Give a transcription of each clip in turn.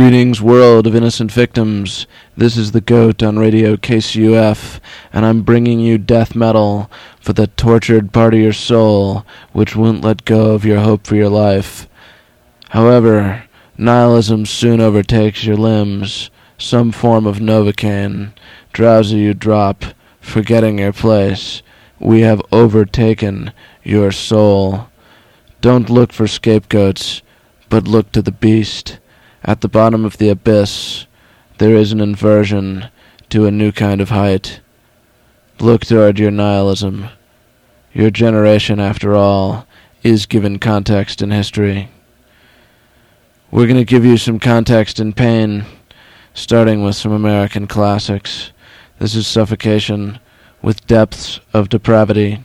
Greetings, world of innocent victims. This is the GOAT on Radio KCUF, and I'm bringing you death metal for the tortured part of your soul, which won't let go of your hope for your life. However, nihilism soon overtakes your limbs. Some form of Novocaine. Drowsy you drop, forgetting your place. We have overtaken your soul. Don't look for scapegoats, but look to the beast. At the bottom of the abyss, there is an inversion to a new kind of height. Look toward your nihilism. Your generation, after all, is given context in history. We're going to give you some context in pain, starting with some American classics. This is Suffocation with Depths of Depravity.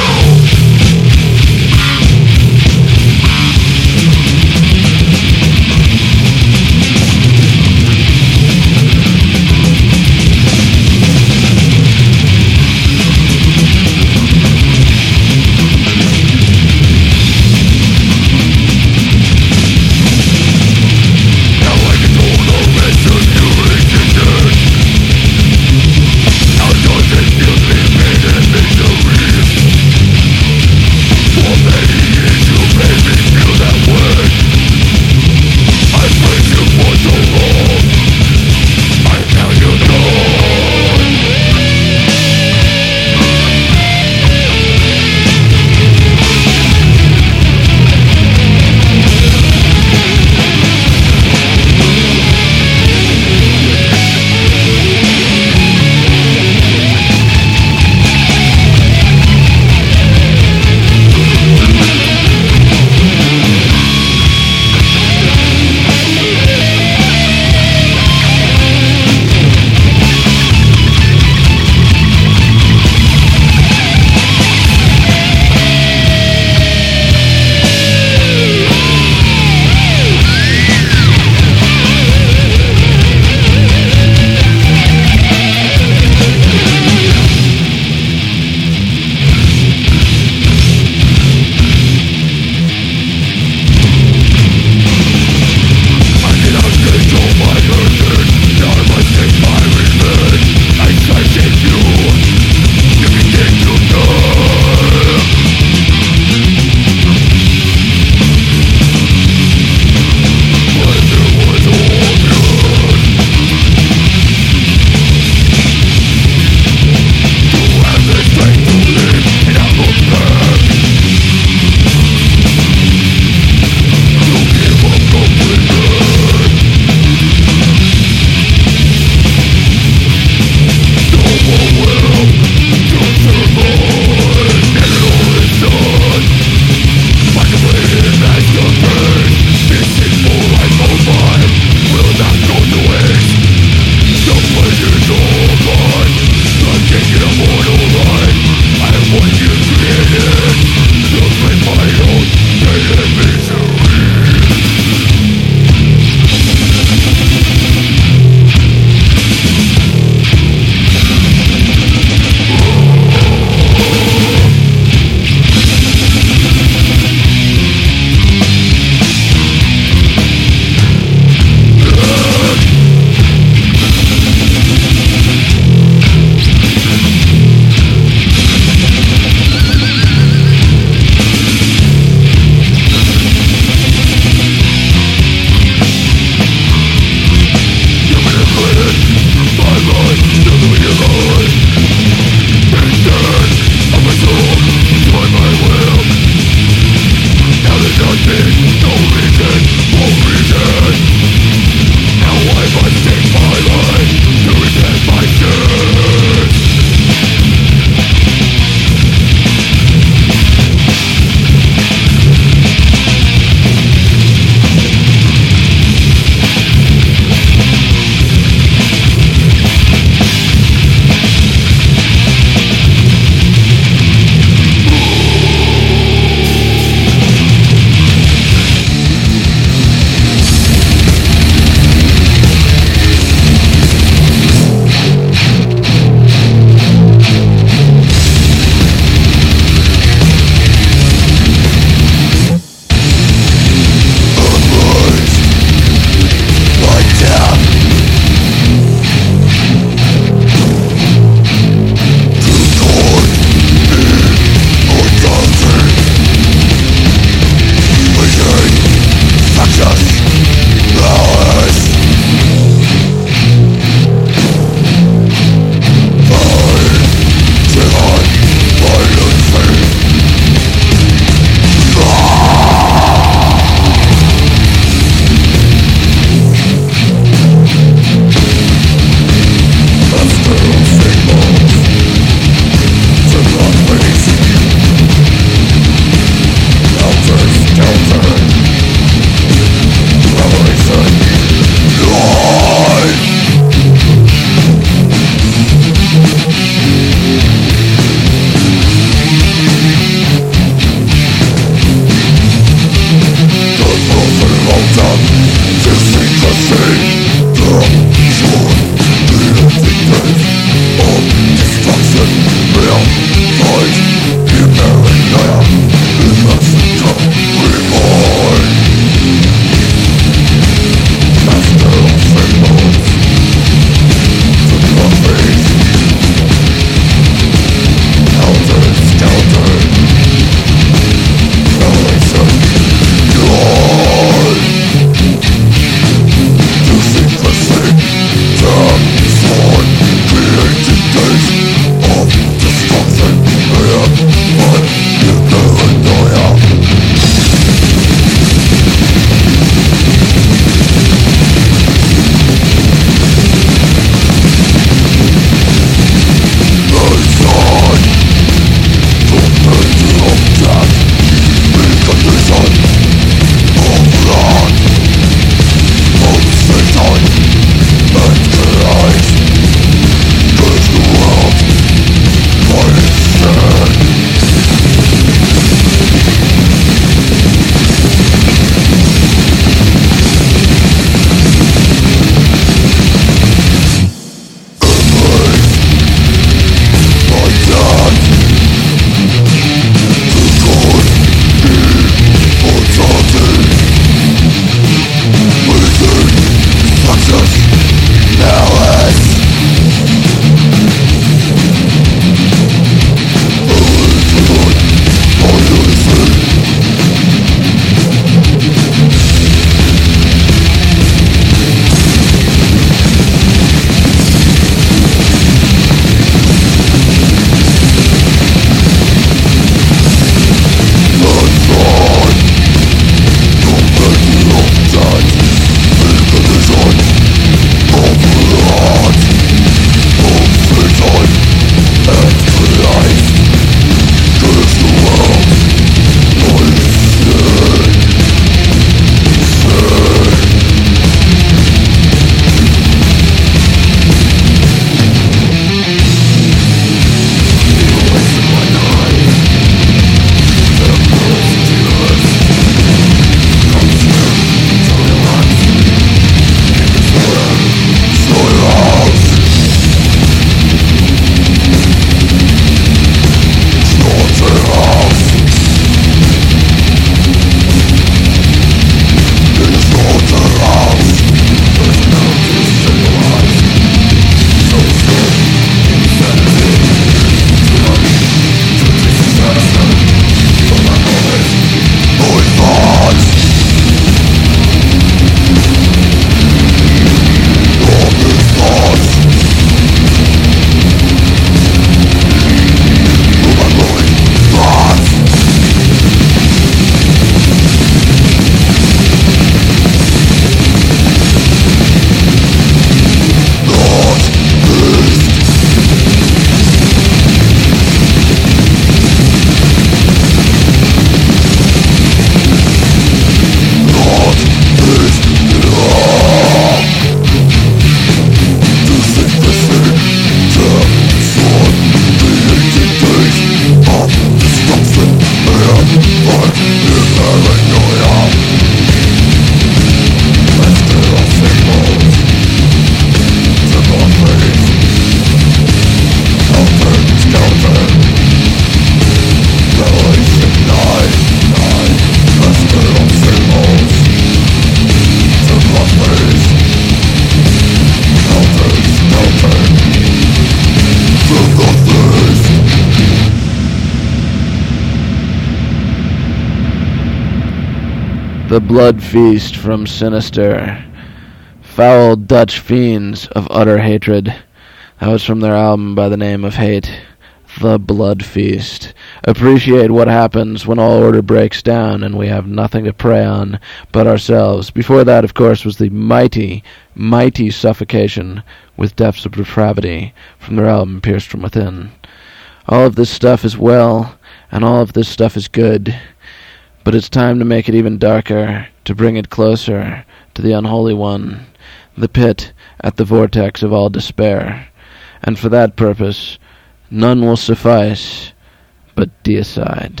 The blood feast from Sinister. Foul Dutch fiends of utter hatred. That was from their album by the name of Hate. The Blood Feast. Appreciate what happens when all order breaks down and we have nothing to prey on but ourselves. Before that, of course, was the mighty, mighty Suffocation with Depths of Depravity from their album Pierced from Within. All of this stuff is well, and all of this stuff is good, but it's time to make it even darker, to bring it closer to the unholy one, the pit at the vortex of all despair. And for that purpose, none will suffice but deicide.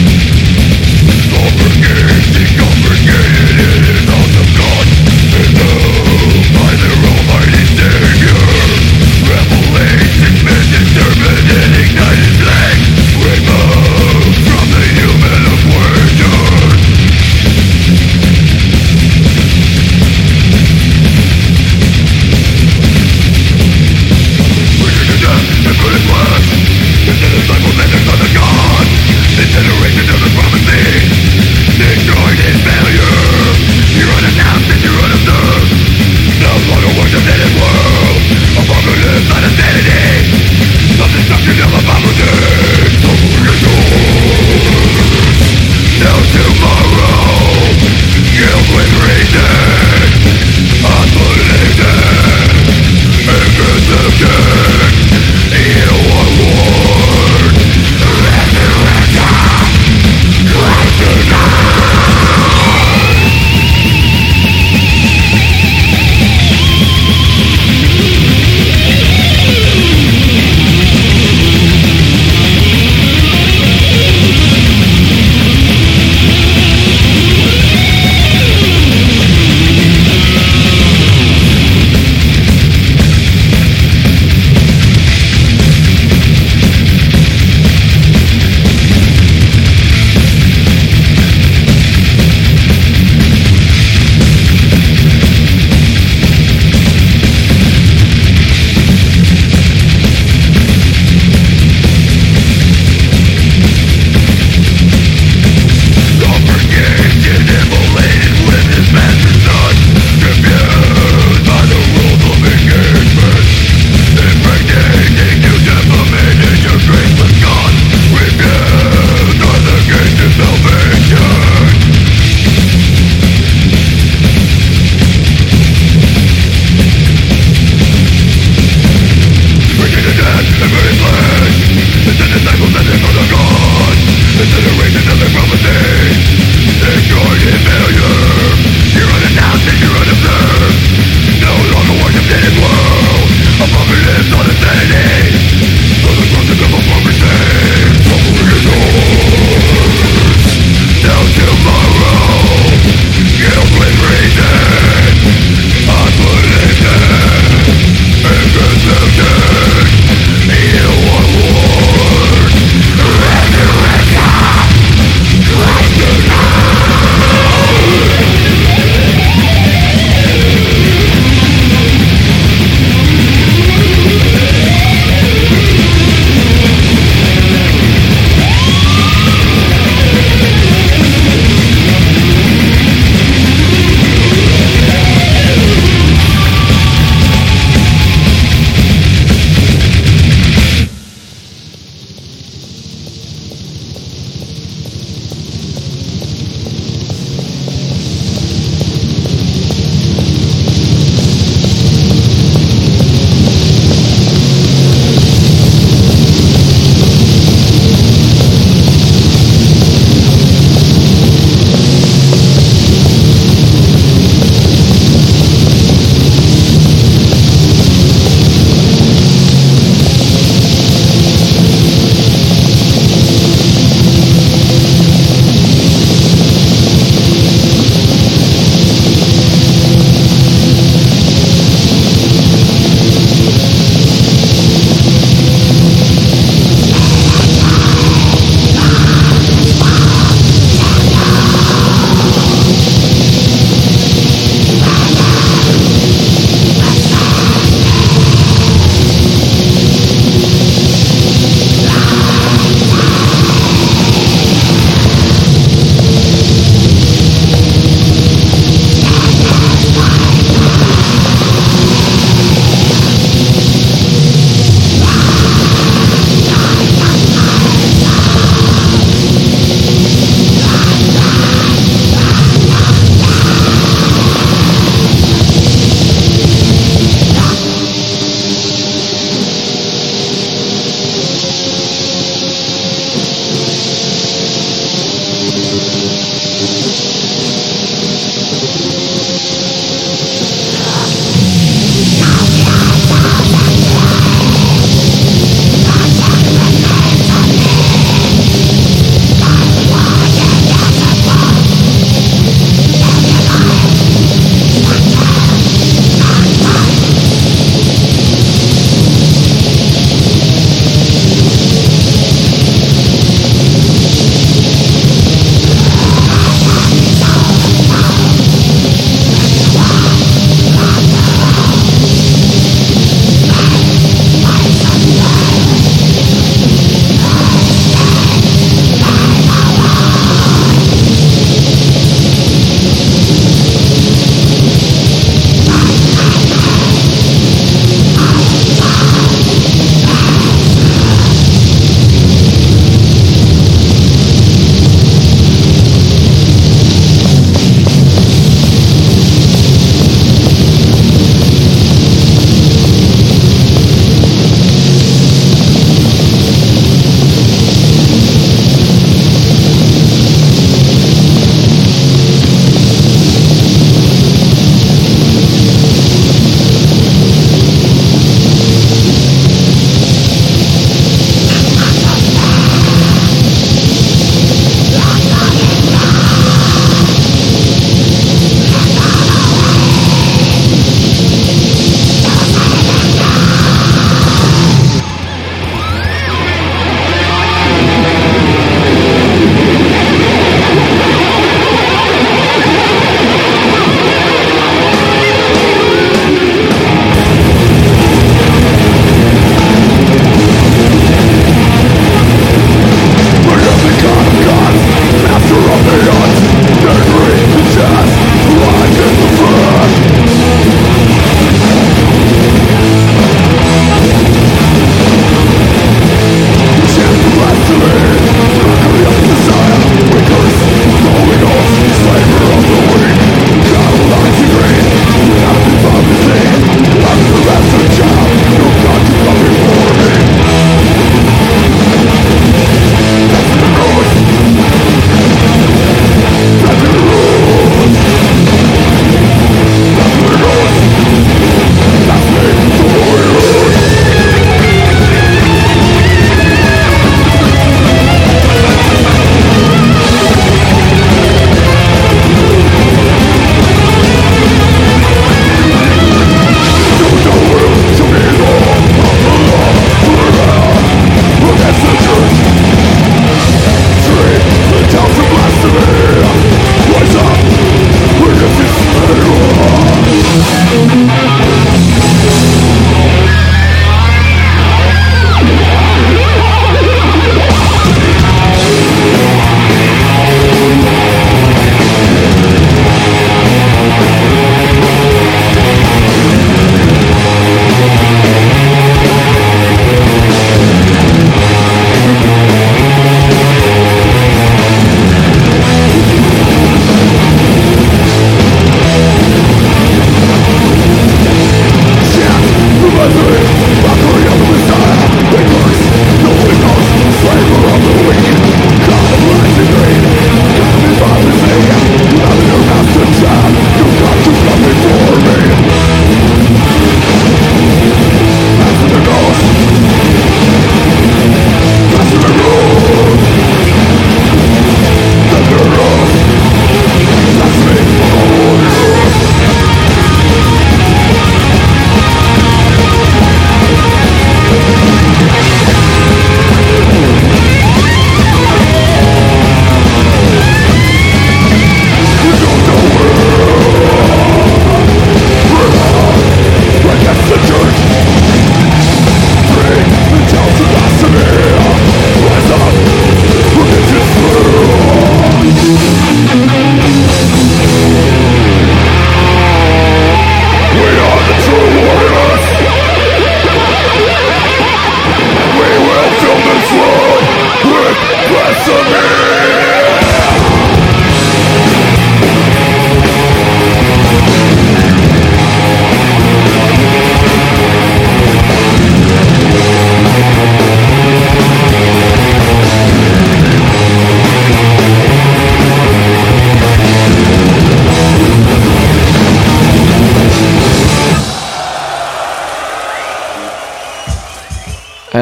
Complicated, it is out of God.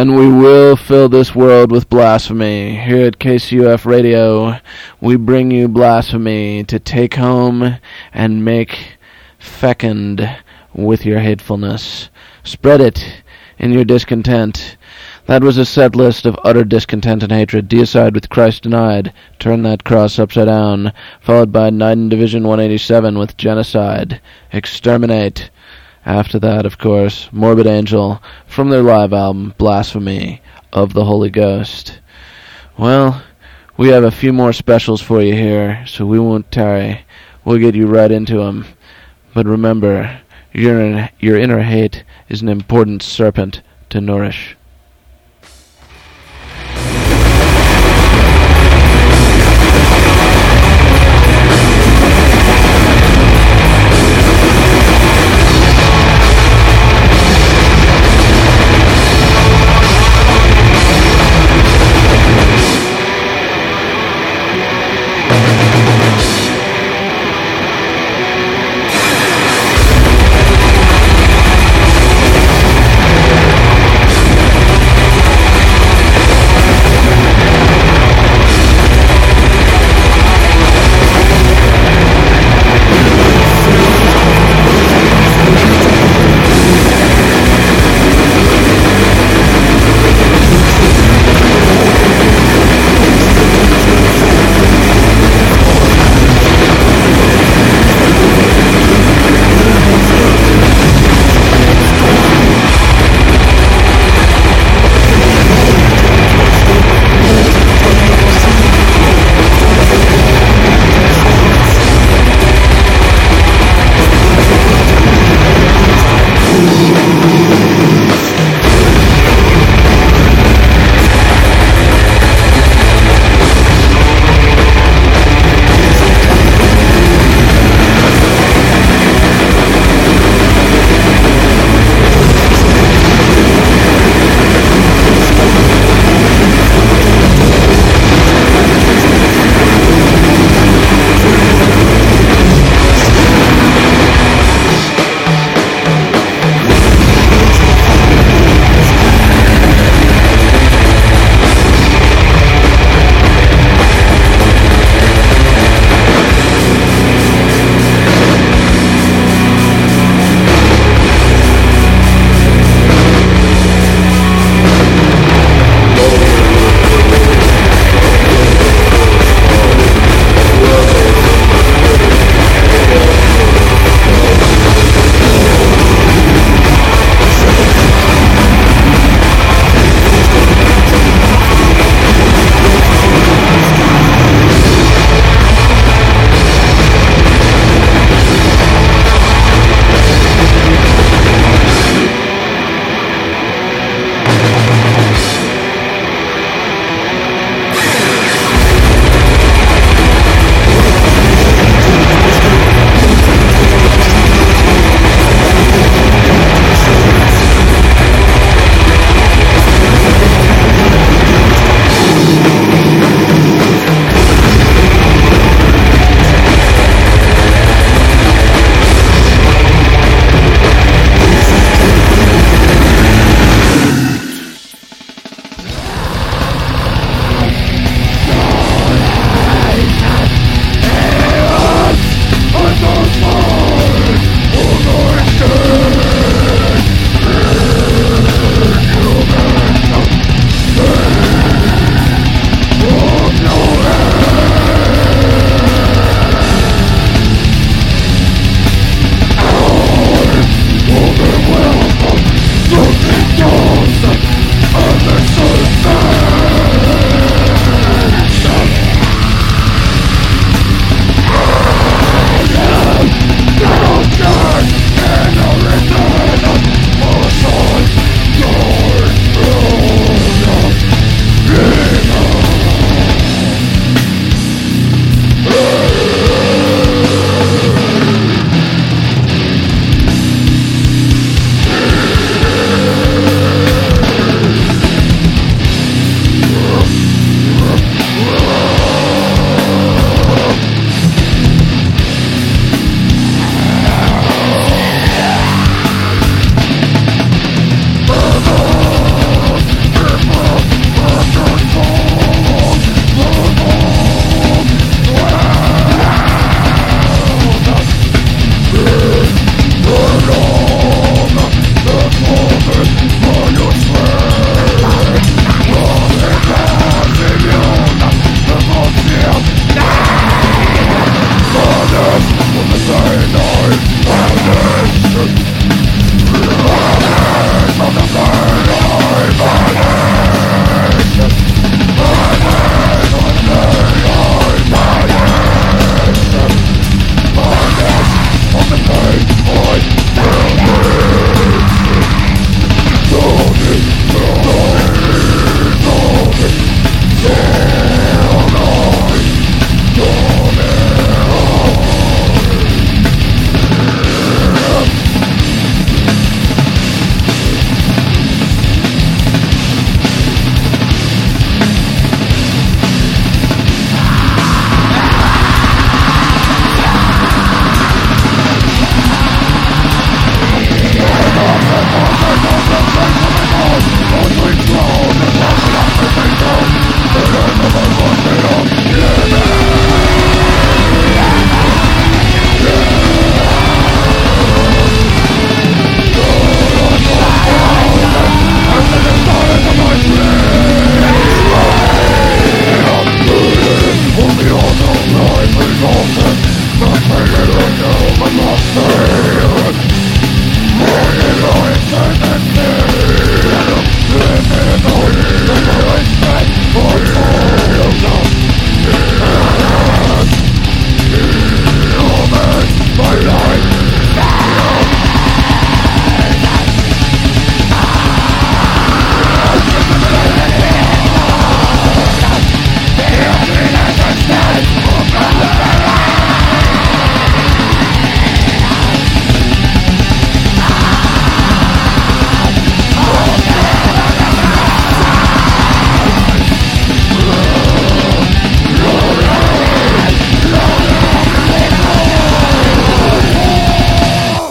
And we will fill this world with blasphemy. Here at KCUF Radio, we bring you blasphemy to take home and make fecund with your hatefulness. Spread it in your discontent. That was a set list of utter discontent and hatred. Deicide with Christ denied. Turn that cross upside down. Followed by Night in Division 187 with Genocide. Exterminate. After that, of course, Morbid Angel from their live album, Blasphemy of the Holy Ghost. Well, we have a few more specials for you here, so we won't tarry. We'll get you right into them. But remember, your inner hate is an important serpent to nourish.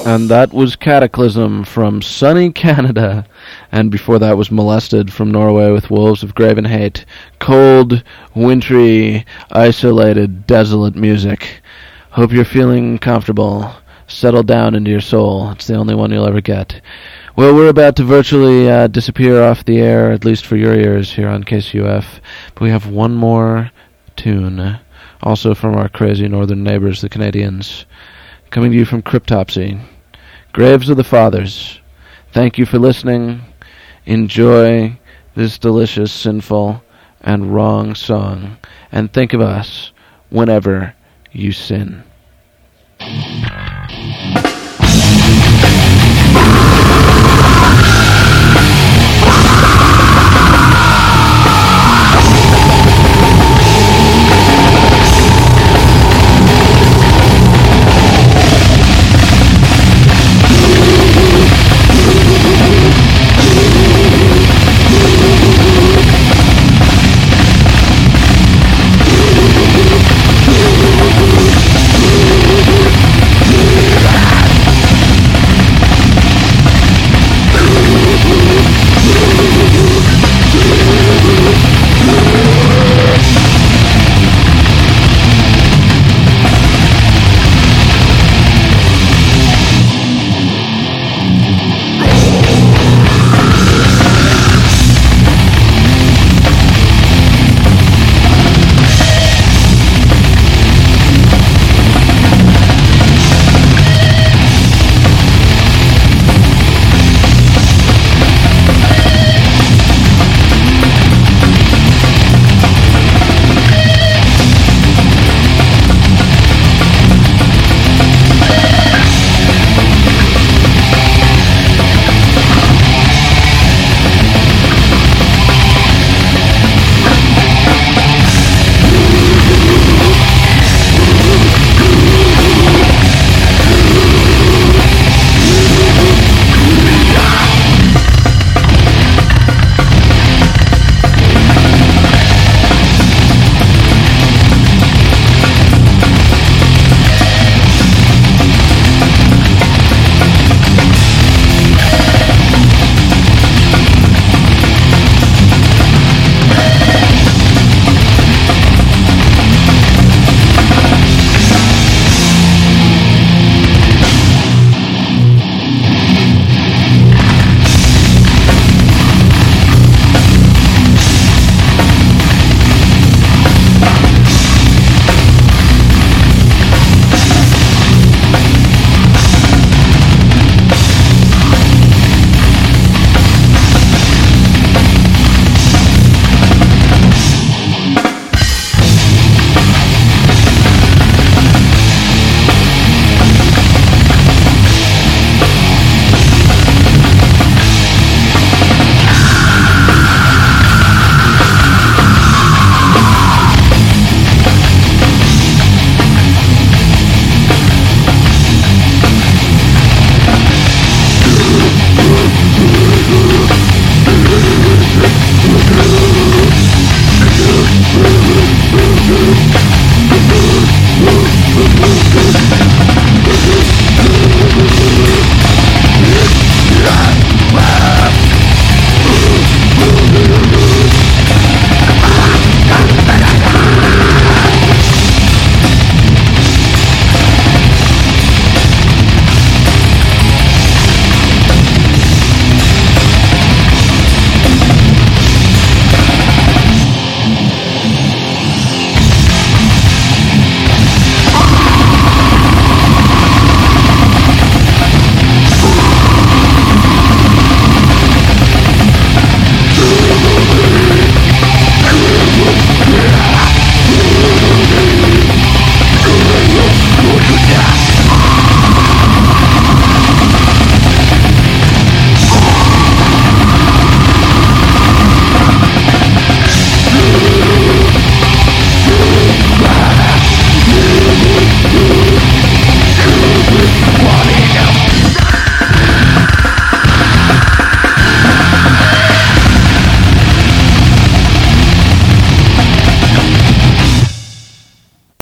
And that was Cataclysm from sunny Canada. And before that was Molested from Norway with Wolves of Graven Hate. Cold, wintry, isolated, desolate music. Hope you're feeling comfortable. Settle down into your soul. It's the only one you'll ever get. Well, we're about to virtually disappear off the air, at least for your ears here on KCUF. But we have one more tune, also from our crazy northern neighbors, the Canadians, coming to you from Cryptopsy. Graves of the Fathers. Thank you for listening. Enjoy this delicious, sinful, and wrong song. And think of us whenever you sin.